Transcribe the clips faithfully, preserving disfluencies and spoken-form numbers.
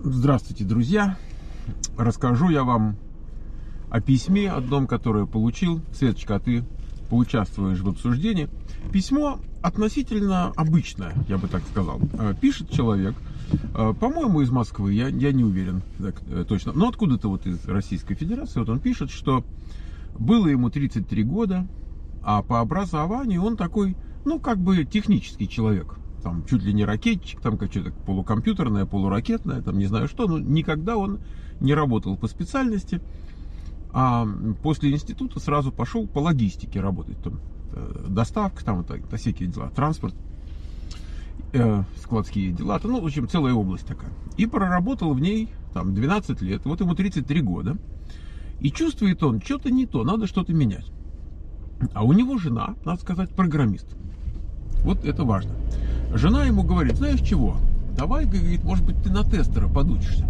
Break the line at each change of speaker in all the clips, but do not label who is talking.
Здравствуйте, друзья! Расскажу я вам о письме одном, которое получил. Светочка, а ты поучаствуешь в обсуждении. Письмо относительно обычное, я бы так сказал. Пишет человек, по-моему, из Москвы, я, я не уверен так, точно, но откуда-то вот из Российской Федерации. Вот он пишет, что было ему тридцать три года, а по образованию он такой, ну, как бы технический человек. Там чуть ли не ракетчик, там как что-то полукомпьютерное, полуракетное, там не знаю что, но никогда он не работал по специальности, а после института сразу пошел по логистике работать, там доставка, там вот всякие дела, транспорт, э, складские дела, ну, в общем, целая область такая. И проработал в ней там двенадцать лет, вот ему тридцать три года, и чувствует он, что-то не то, надо что-то менять. А у него жена, надо сказать, программист. Вот это важно. Жена ему говорит, знаешь чего, давай, говорит, может быть, ты на тестера подучишься,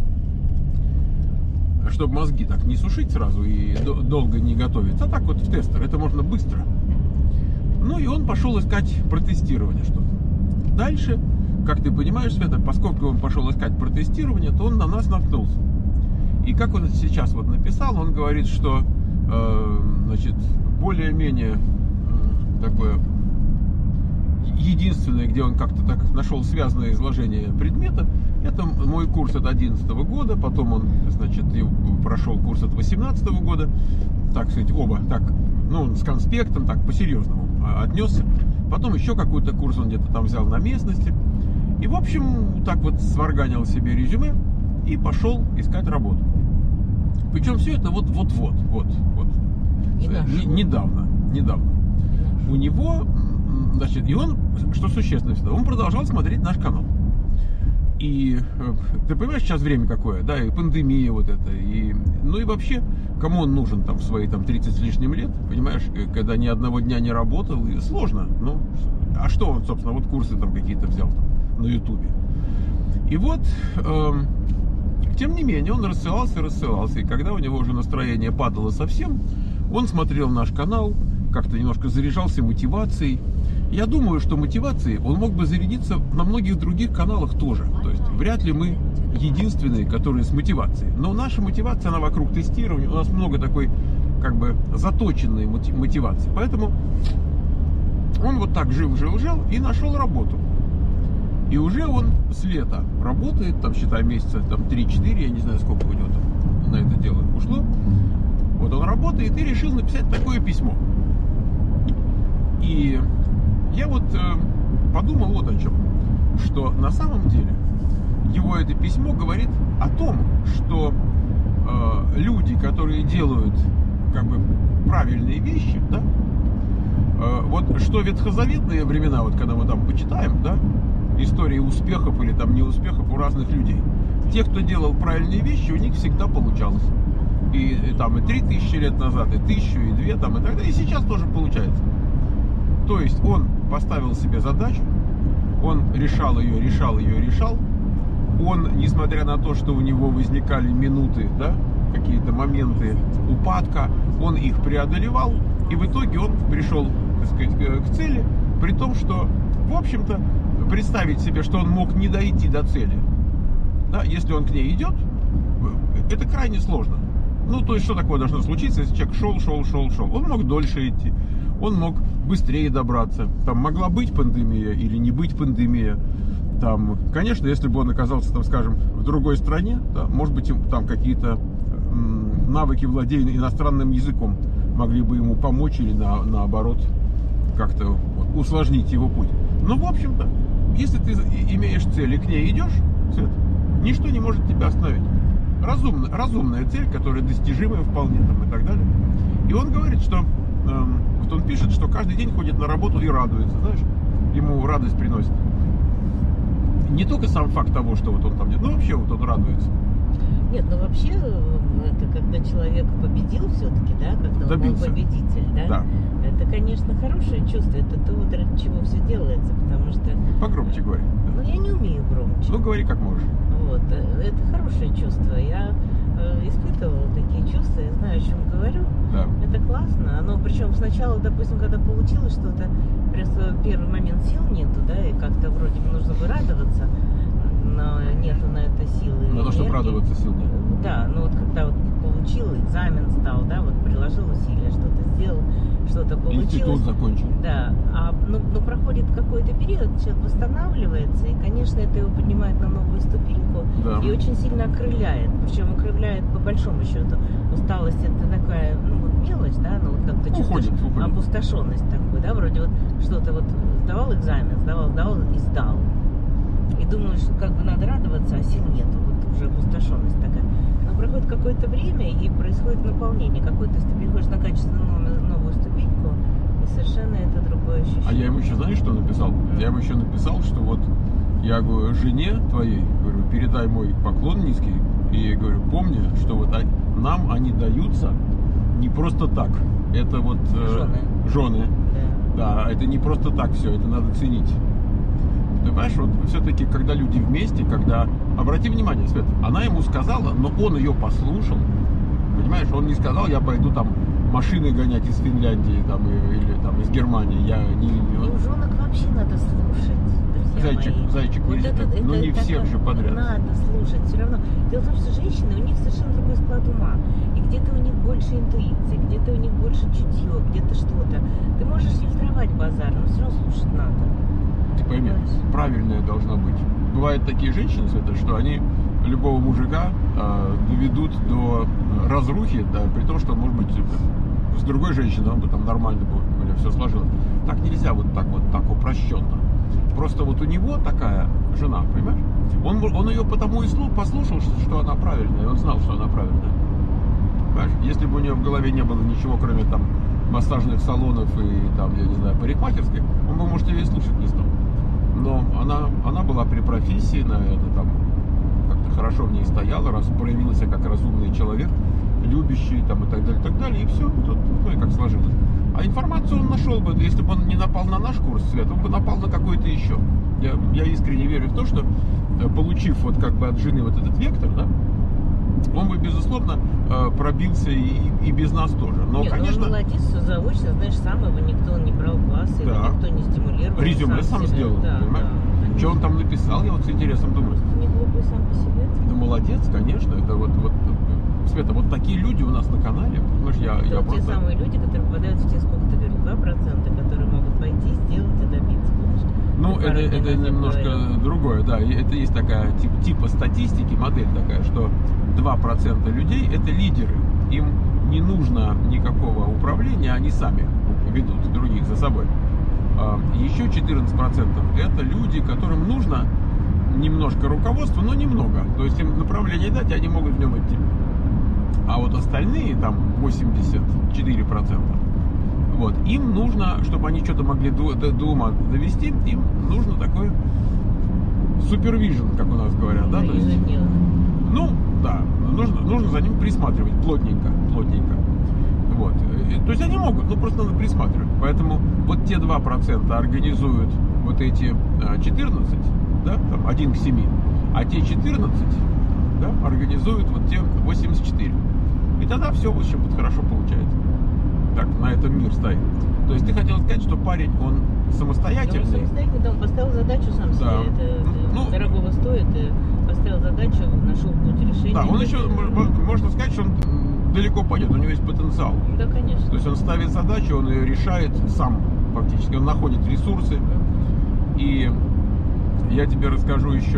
чтобы мозги так не сушить сразу и долго не готовиться, а так вот в тестер, это можно быстро. Ну и он пошел искать протестирование что-то. Дальше, как ты понимаешь, Света, поскольку он пошел искать протестирование, то он на нас наткнулся. И как он сейчас вот написал, он говорит, что э, значит, более-менее э, такое единственное, где он как-то так нашел связанное изложение предмета, это мой курс от одиннадцатого года, потом он, значит, прошел курс от восемнадцатого года, так сказать, оба, так, ну, с конспектом, так, по-серьезному отнесся. Потом еще какой-то курс он где-то там взял на местности. И, в общем, так вот сварганил себе резюме и пошел искать работу. Причем все это вот-вот-вот, вот, вот, недавно, недавно. У него, значит, и он, что существенно всегда, он продолжал смотреть наш канал. И ты понимаешь, сейчас время какое, да, и пандемия вот это, и, ну и вообще, кому он нужен там в свои там тридцать с лишним лет, понимаешь, когда ни одного дня не работал, и сложно, ну, а что он, собственно, вот курсы там какие-то взял там на ютубе. И вот, э, тем не менее, он рассылался, рассылался, и когда у него уже настроение падало совсем, он смотрел наш канал, как-то немножко заряжался мотивацией. Я думаю, что мотивацией он мог бы зарядиться на многих других каналах тоже. То есть вряд ли мы единственные, которые с мотивацией. Но наша мотивация, она вокруг тестирования. У нас много такой, как бы, заточенной мотивации. Поэтому он вот так жил, жил, жил и нашел работу. И уже он с лета работает, там, считай, месяца там три-четыре, я не знаю, сколько у него там на это дело ушло. Вот он работает и решил написать такое письмо. И я вот э, подумал вот о чем, что на самом деле его это письмо говорит о том, что э, люди, которые делают как бы правильные вещи, да, э, вот что ветхозаветные времена, вот когда мы там почитаем, да, истории успехов или там неуспехов у разных людей, те, кто делал правильные вещи, у них всегда получалось. И, и там и три тысячи лет назад, и тысячу, и две, там, и так далее, и сейчас тоже получается. То есть он поставил себе задачу, он решал ее, решал ее, решал. Он, несмотря на то, что у него возникали минуты, да, какие-то моменты упадка, он их преодолевал. И в итоге он пришел, так сказать, к цели, при том, что, в общем-то, представить себе, что он мог не дойти до цели, да, если он к ней идет, это крайне сложно. Ну, то есть, что такое должно случиться, если человек шел, шел, шел, шел? Он мог дольше идти. Он мог быстрее добраться. Там могла быть пандемия или не быть пандемия. Там, конечно, если бы он оказался, там, скажем, в другой стране, да, может быть, там какие-то навыки владения иностранным языком могли бы ему помочь или на, наоборот как-то усложнить его путь. Но, в общем-то, если ты имеешь цель и к ней идешь, Свет, ничто не может тебя остановить. Разумная, разумная цель, которая достижимая вполне там, и так далее. И он говорит, что эм, вот он пишет, что каждый день ходит на работу и радуется, знаешь, ему радость приносит. Не только сам факт того, что вот он там, но вообще вот он радуется.
Нет, ну вообще, это когда человек победил все-таки, да, когда
Добился.
Он был победитель, да?
Да.
Это, конечно, хорошее чувство, это то, ради чего все делается, потому что...
Погромче говори.
Ну, я не умею громче.
Ну, говори как можешь.
Вот, это хорошее чувство. Я э, испытывала такие чувства, я знаю, о чем говорю.
Да.
Это классно. Оно, причем сначала, допустим, когда получилось что-то, просто первый момент сил нету, да, и как-то вроде бы нужно бы радоваться, но нету на это силы.
На то, чтобы радоваться сил нет.
Да, ну вот когда вот получил, экзамен сдал, да, вот приложил усилия, что-то сделал, что-то получилось.
Институт закончил.
Да, а ну, ну проходит какой-то период, человек восстанавливается, и, конечно, это его поднимает на новую ступеньку,
Да.
и очень сильно окрыляет. Причем окрыляет по большому счету. Усталость это такая, ну вот мелочь, да, ну вот как-то чувствуешь
Уходит, уходит.
опустошенность такую, да, вроде вот что-то вот сдавал экзамен, сдавал, сдавал и сдал. И думаешь, что как бы надо радоваться, а сил нету, вот уже опустошенность такая. Но проходит какое-то время, и происходит наполнение. Какой-то ты переходишь на качественно новую, новую ступеньку, и совершенно это другое ощущение.
А я ему еще, знаешь, что написал?
Mm.
Я ему еще написал, что вот я говорю, жене твоей, говорю, передай мой поклон низкий, и говорю, помни, что вот а- нам они даются не просто так. Это вот э,
Жены.
жены.
Да.
Да, это не просто так все, это надо ценить. Ты понимаешь, вот все-таки, когда люди вместе, когда... Обрати внимание, Свет, она ему сказала, но он ее послушал. Понимаешь, он не сказал, я пойду там машины гонять из Финляндии там, и- или там из Германии. Я не...
Ну, женок вообще надо слушать, друзья
Зайчик,
мои.
зайчик
Вот
вылезет.
это-
Ну,
это
не всех
такое-
же подряд.
Надо слушать, все равно. Дело в том, что женщины, у них совершенно другой склад ума. И где-то у них больше интуиции, где-то у них больше чутье, где-то что-то. Ты можешь фильтровать базар, но все равно слушать надо.
Ты пойми,
Понимаешь?
правильная должна быть. Бывают такие женщины, Света, что они любого мужика э, доведут до разрухи, да, при том, что, может быть, с другой женщиной он бы там нормально бы у меня все сложилось. Так нельзя вот так вот так упрощенно. Просто вот у него такая жена, понимаешь? Он, он ее потому и слу- послушал, что, что она правильная, он знал, что она правильная. Понимаешь? Если бы у нее в голове не было ничего, кроме там массажных салонов и там, я не знаю, парикмахерской, он бы, может, ее и слушать не стал. Но она, она была при профессии, наверное, там как-то хорошо в ней стояла, раз проявился как разумный человек, любящий там и так далее, и так далее, и все, тут, ну и как сложилось. А информацию он нашел бы, если бы он не напал на наш курс, Свет, он бы напал на какой-то еще. Я, я искренне верю в то, что э, получив вот как бы от жены вот этот вектор, да, он бы, безусловно, э, пробился и, и без нас тоже. Но,
Нет,
конечно,
он молодец, все заочно, знаешь, сам его никто не брал классы,
Да.
его никто не стимулировал.
резюме сам
себя.
сделал,
Да,
понимаешь?
да,
Что он там написал, я вот с интересом думаю.
Не глупый сам по себе.
Ну, молодец, конечно, это вот, вот, Света, вот такие люди у нас на канале, понимаешь, я,
Это
я
вот те
просто...
самые люди, которые попадают в те, сколько ты говоришь, два процента, которые могут пойти, сделать и добиться. Помнишь?
Ну,
Ты
это,
пару дней
это
назад
немножко
говорил.
другое, да, и это есть такая тип, типа статистики, модель такая, что два процента людей это лидеры, им не нужно никакого управления, они сами ведут других за собой. А еще четырнадцать процентов это люди, которым нужно немножко руководства, но немного, то есть им направление дать, и они могут в нем идти. А вот остальные, там, восемьдесят четыре процента, вот, им нужно, чтобы они что-то могли до, до, до ума довести, им нужно такой супервижн, как у нас говорят, да, то есть,
Ежедневно.
ну, да, нужно, нужно за ним присматривать плотненько, плотненько, вот, И, то есть они могут, ну, просто надо присматривать, поэтому вот те два процента организуют вот эти четырнадцать, да, там, один к семи, а те четырнадцать, да, организуют вот те восемьдесят четыре. И тогда все, в общем, вот хорошо получается. Так, на этом мир стоит. То есть ты хотел сказать, что парень, он
Он
самостоятельный.
самостоятельно, да, он поставил задачу сам себе,
Да.
это
Ну,
дорогого стоит, и поставил задачу, нашел путь решения.
Да, он еще, м- можно сказать, что он м, далеко пойдет, у него есть потенциал.
Да, конечно.
То есть он ставит задачу, он ее решает сам фактически. Он находит ресурсы. И я тебе расскажу еще,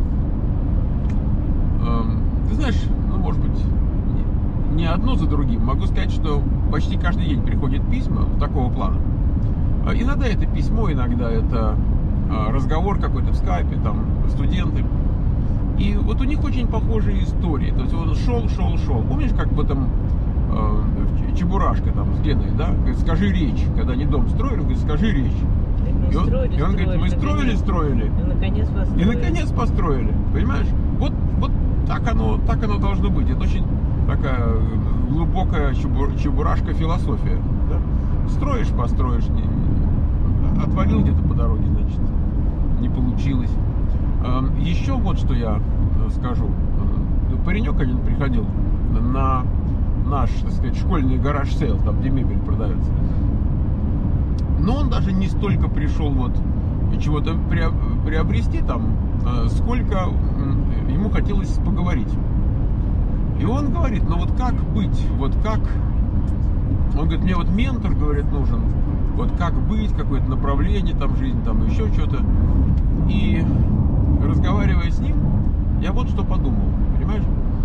эм, ты знаешь, ну, может быть, не, не одно за другим. Могу сказать, что почти каждый день приходят письма такого плана. А иногда это письмо, иногда это э, разговор какой-то в скайпе, там, студенты. И вот у них очень похожие истории. То есть он шел, шел, шел. Помнишь, как в этом э, Чебурашка там с Геной, да? Говорит, скажи речь. Когда они дом строили, он говорит, скажи речь.
Мы
И он,
строили,
и он говорит, мы строили,
наконец.
строили.
И наконец
И
построили.
наконец построили. Понимаешь? Вот, вот так оно, так оно должно быть. Это очень такая глубокая чебур, чебурашка философия. Да? Строишь, построишь. Не, не- отвалил где-то по дороге, значит, не получилось. Эм, Еще вот что я э, скажу. Э, Паренек один приходил на наш, так сказать, школьный гараж-сейл, там где мебель продается. Но он даже не столько пришел вот чего-то приобрести там, сколько ему хотелось поговорить. И он говорит, ну вот как быть, вот как, он говорит, мне вот ментор, говорит, нужен, вот как быть, какое-то направление там жизни, там еще что-то. И разговаривая с ним, я вот что подумал, понимаешь?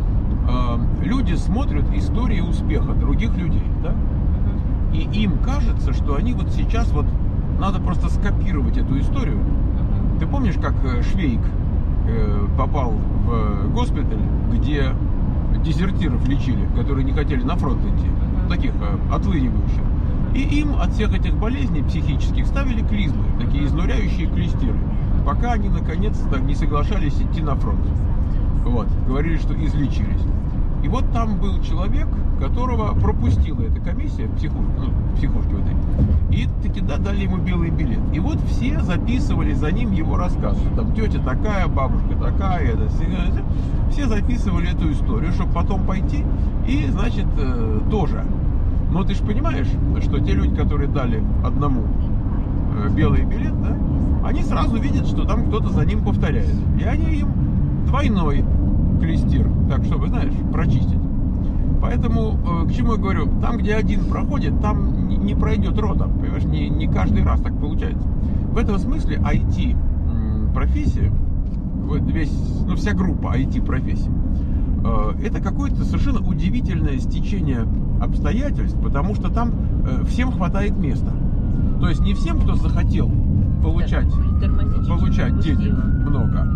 Люди смотрят истории успеха других людей, да? И им кажется, что они вот сейчас вот надо просто скопировать эту историю. Ты помнишь, как Швейк попал в госпиталь, где дезертиров лечили, которые не хотели на фронт идти, таких отлынивающих. И им от всех этих болезней психических ставили клизмы, такие изнуряющие клестиры, пока они наконец-то не соглашались идти на фронт. Вот, говорили, что излечились. И вот там был человек, которого пропустила эта комиссия, психушка, ну, психушки вот этой, и таки да, дали ему белый билет. И вот все записывали за ним его рассказ. Там тетя такая, бабушка такая, это, все записывали эту историю, чтобы потом пойти и, значит, э, тоже. Но ты же понимаешь, что те люди, которые дали одному э, белый билет, да, они сразу видят, что там кто-то за ним повторяет. И они им двойной клестир, так чтобы, знаешь, прочистить. Поэтому, э, к чему я говорю, там, где один проходит, там не, не пройдет рота, понимаешь, не, не каждый раз так получается. В этом смысле ай ти-профессия, вот весь, ну, вся группа ай ти-профессий, э, это какое-то совершенно удивительное стечение обстоятельств, потому что там э, всем хватает места. То есть не всем, кто захотел получать, получать денег много.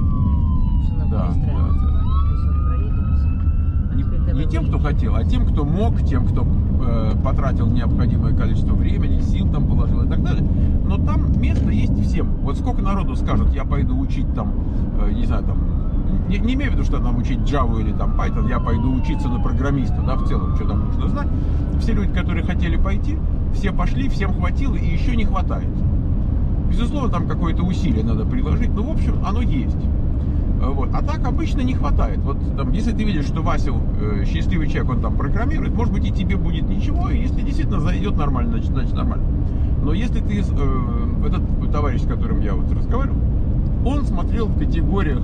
Да, да, да. Не, не тем, кто хотел, а тем, кто мог, тем, кто э, потратил необходимое количество времени, сил там положил и так далее. Но там место есть всем. Вот сколько народу скажет, я пойду учить там, э, не знаю, там, не, не имею в виду, что там учить Java или там Python, я пойду учиться на программиста, да, в целом, что там нужно знать. Все люди, которые хотели пойти, все пошли, всем хватило и еще не хватает. Безусловно, там какое-то усилие надо приложить, но в общем оно есть. Вот. А так обычно не хватает. Вот там, если ты видишь, что Вася э, счастливый человек, он там программирует, может быть, и тебе будет ничего, и если действительно зайдет нормально, значит, значит нормально. Но если ты, э, этот товарищ, с которым я вот разговаривал, он смотрел в категориях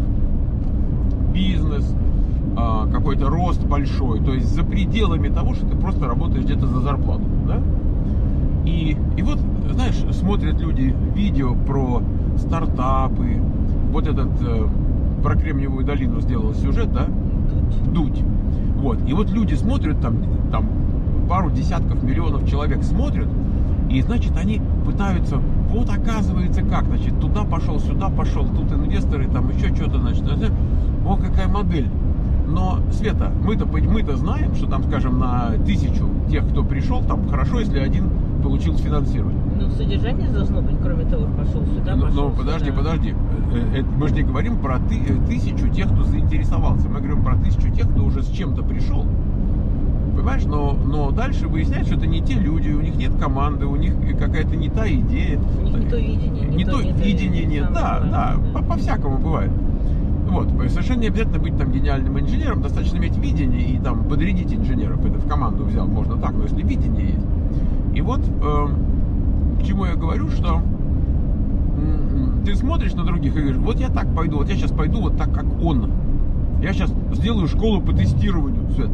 бизнес, э, какой-то рост большой, то есть за пределами того, что ты просто работаешь где-то за зарплату, да? И, и вот, знаешь, смотрят люди видео про стартапы, вот этот... Э, про Кремниевую долину сделал сюжет, да? Дудь. Вот. И вот люди смотрят, там, там пару десятков миллионов человек смотрят, и, значит, они пытаются, вот оказывается как, значит, туда пошел, сюда пошел, тут инвесторы, там еще что-то, значит, о, какая модель. Но, Света, мы-то, мы-то знаем, что там, скажем, на тысячу тех, кто пришел, там хорошо, если один получил финансирование.
Ну, содержание должно быть, кроме того, пошел сюда,
ну,
пошел
Ну, подожди,
сюда.
подожди. Мы же не говорим про ты, тысячу тех, кто заинтересовался. Мы говорим про тысячу тех, кто уже с чем-то пришел. Понимаешь? Но, но дальше выясняется, что это не те люди, у них нет команды, у них какая-то не та идея.
У них не то видение.
Не, не то, то видение нет. Да, да, да. По- по-всякому бывает. Вот. Совершенно не обязательно быть там гениальным инженером, достаточно иметь видение и там подрядить инженеров. Это в команду взял, можно так, но если видение есть. И вот э, к чему я говорю, что э, ты смотришь на других и говоришь, вот я так пойду, вот я сейчас пойду вот так, как он. Я сейчас сделаю школу по тестированию, Свет.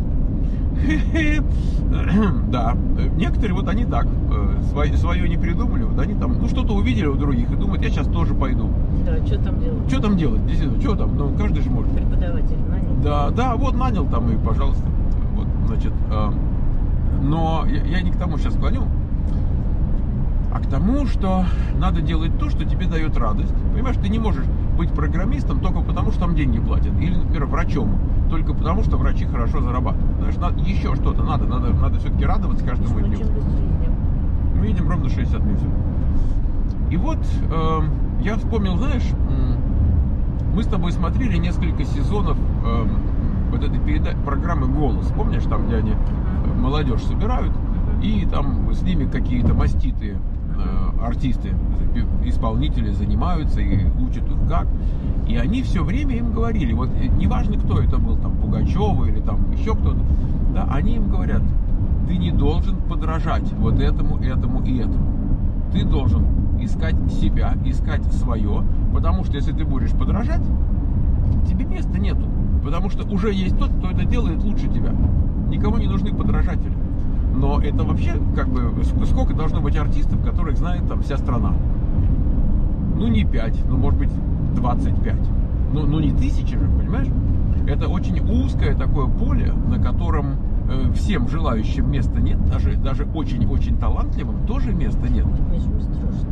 Да, некоторые вот они так, свое не придумали, вот они там, ну что-то увидели у других и думают, я сейчас тоже пойду.
Да, что там делать?
Что там делать, действительно, что там, ну каждый же может.
Преподаватель нанял?
Да, да, вот нанял там и пожалуйста. Вот, значит, э, но я, я не к тому сейчас клоню, а к тому, что надо делать то, что тебе дает радость. Понимаешь, ты не можешь быть программистом только потому, что там деньги платят. Или, например, врачом, только потому, что врачи хорошо зарабатывают. Знаешь, надо, еще что-то надо, надо, надо все-таки радоваться каждому
Мы
дню.
чем быстрее идем?
Мы едем ровно шестьдесят минут. И вот э, я вспомнил, знаешь, э, мы с тобой смотрели несколько сезонов э, вот этой передачи, программы «Голос». Помнишь, там, где они э, молодежь собирают, и там с ними какие-то маститые э, артисты, исполнители занимаются и учат их как. И они все время им говорили, вот неважно, кто это был, там Пугачева или там еще кто-то, да, они им говорят, ты не должен подражать вот этому, этому и этому. Ты должен искать себя, искать свое, потому что если ты будешь подражать, тебе места нету, потому что уже есть тот, кто это делает лучше тебя. Никому не нужны подражатели. Но это вообще, как бы, сколько должно быть артистов, которых знает там вся страна? Ну, не пять, ну, может быть, двадцать пять. Ну, ну не тысячи же, понимаешь? Это очень узкое такое поле, на котором э, всем желающим места нет, даже, даже очень-очень талантливым тоже места нет.
Мне страшно.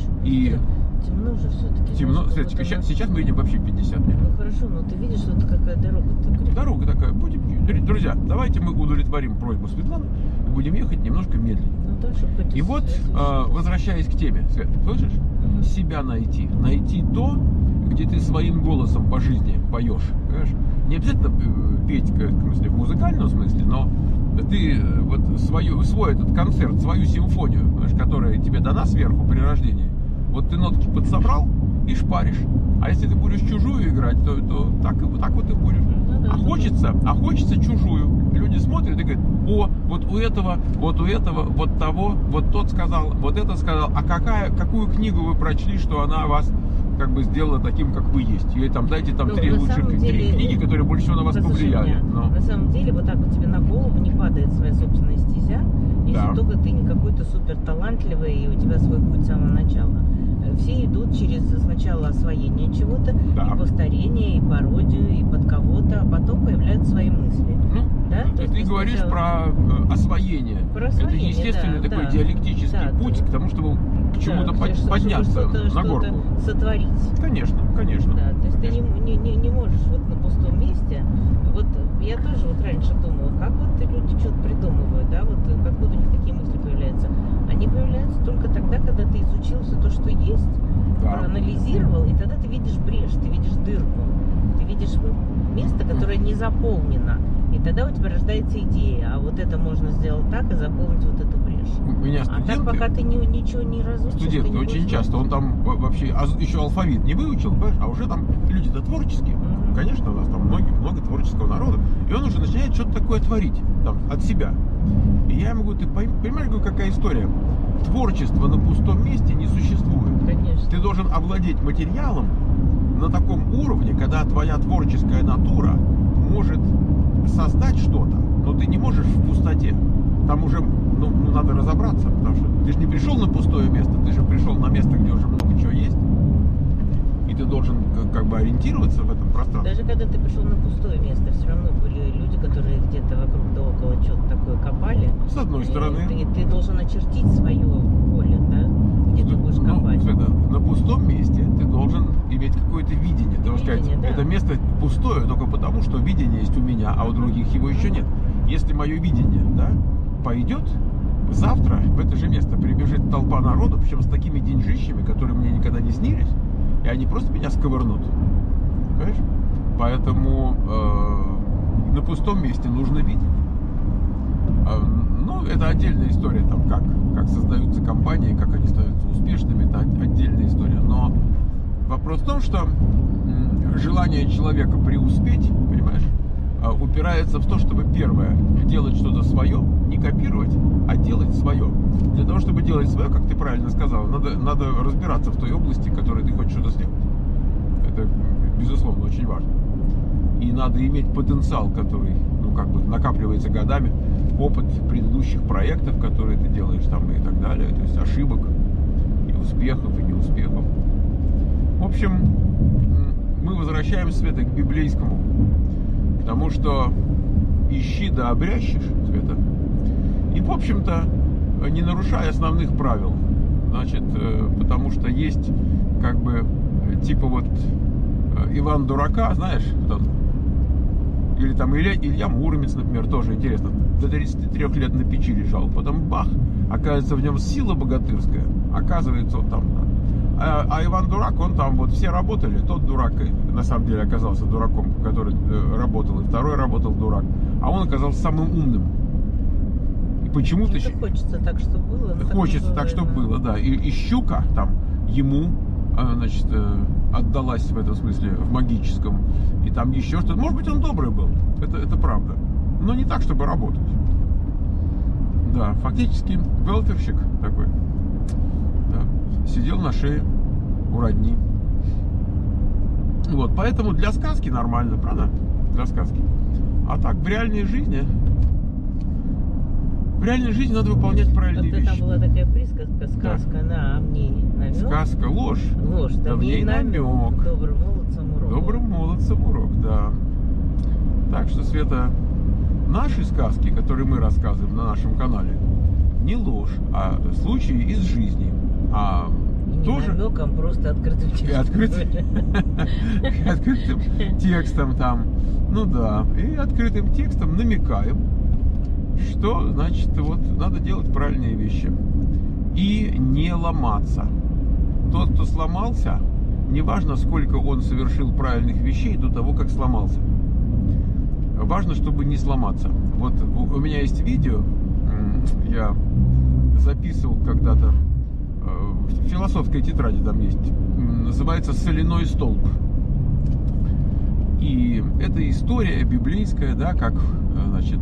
И
темно же все-таки.
Темно. Светочка, сейчас, сейчас мы едем вообще пятьдесят минут.
Ну хорошо, но ты видишь, что это какая дорога-то.
Дорога такая. Будем, друзья, давайте мы удовлетворим просьбу Светланы и будем ехать немножко медленнее.
Ну, да, чтобы
и вот, э, возвращаясь к теме, Свет, слышишь? Угу. Себя найти. Найти то, где ты своим голосом по жизни поешь. Понимаешь? Не обязательно петь, в смысле, в музыкальном смысле, но ты вот свою, свой этот концерт, свою симфонию, понимаешь, которая тебе дана сверху при рождении, вот ты нотки подсобрал и шпаришь. А если ты будешь чужую играть, то, то так, так вот и будешь. А хочется, а хочется чужую. Люди смотрят и говорят: о, вот у этого, вот у этого, вот того, вот тот сказал, вот это сказал. А какая, какую книгу вы прочли, что она вас как бы сделала таким, как вы есть? Или там дайте там ну, три лучших три книги, которые больше всего на вас повлияли. Но...
На самом деле, вот так вот тебе на голову не падает своя собственная стезя, если да. только ты не какой-то супер талантливый и у тебя свой путь с самого начала. Все идут через сначала освоение чего-то, да. и повторение, и пародию, и под кого-то, а потом появляются свои мысли.
Ну,
да?
ты, ты говоришь сначала... про освоение.
Про освоение.
Это естественный
да,
такой
да.
диалектический
да,
путь
да.
к тому, чтобы к чему-то
да,
под,
чтобы,
подняться
чтобы
на горку.
Сотворить.
Конечно, конечно.
Да, то есть
конечно.
ты не, не, не можешь вот на пустом месте. Вот я тоже вот раньше думала, как вот люди что-то придумывают, да, вот откуда у них такие мысли появляются. Они появляются только тогда, когда ты изучил все то, что есть, да. проанализировал, и тогда ты видишь брешь, ты видишь дырку, ты видишь место, которое не заполнено. И тогда у тебя рождается идея, а вот это можно сделать так и заполнить вот эту брешь.
У меня студенты,
а так пока ты не, ничего не разучишь.
Студенты
не
очень часто, он там вообще еще алфавит не выучил, понимаешь, а уже там люди-то творческие. Mm-hmm. Конечно, у нас там много, много творческого народа. И он уже начинает что-то такое творить там, от себя. И я ему говорю: ты понимаешь, какая история? Творчество на пустом месте не существует.
Конечно.
Ты должен овладеть материалом на таком уровне, когда твоя творческая натура может создать что-то, но ты не можешь в пустоте. Там уже ну, ну, надо разобраться, потому что ты же не пришел на пустое место, ты же пришел на место, где уже много чего есть. И ты должен как бы ориентироваться в этом пространстве.
Даже когда ты пришел на пустое место, все равно были люди, которые где-то вокруг да около что-то такое копали.
С одной и стороны.
И ты, ты должен очертить свое поле, да, где ты будешь
ну,
копать.
Света, на пустом месте ты должен иметь какое-то видение. Ты должен сказать, да. это место пустое только потому, что видение есть у меня, а у других его еще нет. Если мое видение, да, пойдет, завтра в это же место прибежит толпа народу, причем с такими деньжищами, которые мне никогда не снились, и они просто меня сковырнут. Понимаешь? Поэтому э, на пустом месте нужно видеть. Э, ну, это отдельная история, там, как, как создаются компании, как они становятся успешными, это отдельная история. Но вопрос в том, что м, желание человека преуспеть, понимаешь, э, упирается в то, чтобы, первое, делать что-то свое, не копировать, а делать свое. Для того, чтобы делать свое, как ты правильно сказал, надо, надо разбираться в той области, в которой ты хочешь что-то сделать. Это, безусловно, очень важно. И надо иметь потенциал, который, ну, как бы накапливается годами, опыт предыдущих проектов, которые ты делаешь там и так далее, то есть ошибок, и успехов, и неуспехов. В общем, мы возвращаемся, Света, к библейскому, потому что ищи да обрящешь, Света, и, в общем-то, не нарушая основных правил, значит, потому что есть, как бы, типа вот Иван Дурака, знаешь, там, или там Илья, Илья Муромец, например, тоже интересно, до тридцати трёх лет на печи лежал, потом бах, оказывается, в нем сила богатырская, оказывается, он там, да. а, а Иван Дурак, он там, вот все работали, тот дурак, на самом деле, оказался дураком, который э, работал, и второй работал дурак, а он оказался самым умным. И почему-то...
Хочется так, чтобы было.
Хочется так, чтобы было, да, и, и щука там ему, значит, отдалась в этом смысле, в магическом, и там еще что-то. Может быть, он добрый был, это, это правда, но не так, чтобы работать. Да, фактически велтерщик такой. Да. сидел на шее у родни. Вот, поэтому для сказки нормально, правда? Для сказки. А так, в реальной жизни, в реальной жизни надо выполнять правильные
Вот
вещи.
там была такая присказка, сказка, да. На, а в ней намек.
Сказка, ложь.
Ложь, да,
да в ней намек.
намек. Добрым молодцам урок.
Добрым молодцам урок, да. Так что, Света, наши сказки, которые мы рассказываем на нашем канале, не ложь, а случаи из жизни. А
и не
тоже
намеком, просто открытым текстом.
Открытым, открытым текстом там. Ну да. И открытым текстом намекаем, что, значит, вот надо делать правильные вещи. И не ломаться. Тот, кто сломался, неважно, сколько он совершил правильных вещей до того, как сломался. Важно, чтобы не сломаться. Вот у меня есть видео, я записывал когда-то, в философской тетради там есть, называется «Соляной столб». И это история библейская, да, как, значит,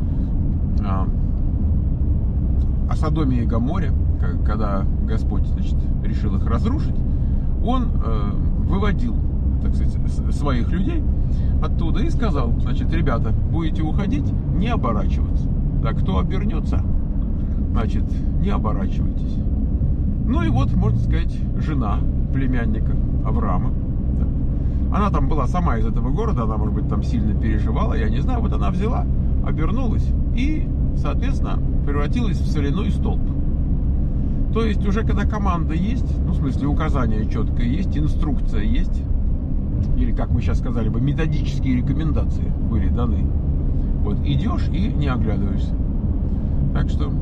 о Содоме и Гоморе, когда Господь, значит, решил их разрушить, Он выводил, так сказать, своих людей оттуда и сказал, значит, ребята, будете уходить, не оборачиваться. Да, кто обернется, значит, не оборачивайтесь. Ну и вот, можно сказать, жена племянника Авраама. Да. Она там была сама из этого города, она, может быть, там сильно переживала, я не знаю, вот она взяла, обернулась и, соответственно, превратилась в соляной столб. То есть уже когда команда есть, ну, в смысле, указание четкое есть, инструкция есть, или, как мы сейчас сказали бы, методические рекомендации были даны. Вот, идешь и не оглядываешься. Так что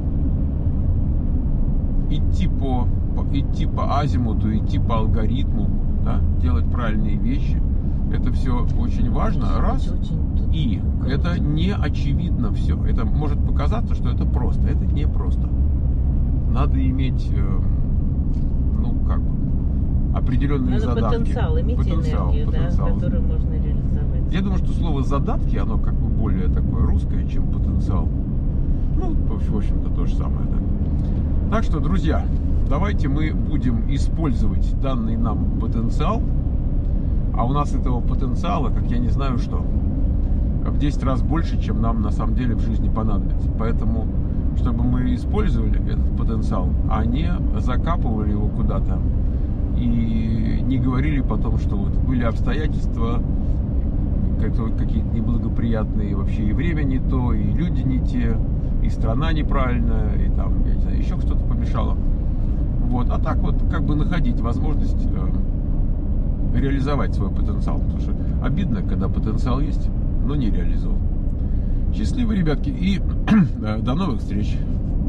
идти по, идти по азимуту, идти по алгоритму, да, делать правильные вещи, это все очень важно, раз. И это не очевидно все. Это может показаться, что это просто. Это не просто. Надо иметь, ну, как бы, определенные
Надо
задатки.
Потенциал, иметь
потенциал,
энергию,
потенциал.
Да, который можно реализовать.
Я думаю, что слово задатки, оно как бы более такое русское, чем потенциал. Ну, в общем-то, то же самое, да. Так что, друзья, давайте мы будем использовать данный нам потенциал. А у нас этого потенциала, как я не знаю что, в десять раз больше, чем нам на самом деле в жизни понадобится. Поэтому, чтобы мы использовали этот потенциал, а не закапывали его куда-то и не говорили потом, что вот были обстоятельства какие-то неблагоприятные, вообще и время не то, и люди не те, и страна неправильная, и там, я не знаю, еще что-то помешало. Вот. А так вот как бы находить возможность э, реализовать свой потенциал. Потому что обидно, когда потенциал есть, но не реализован. Счастливы, ребятки, и до новых встреч!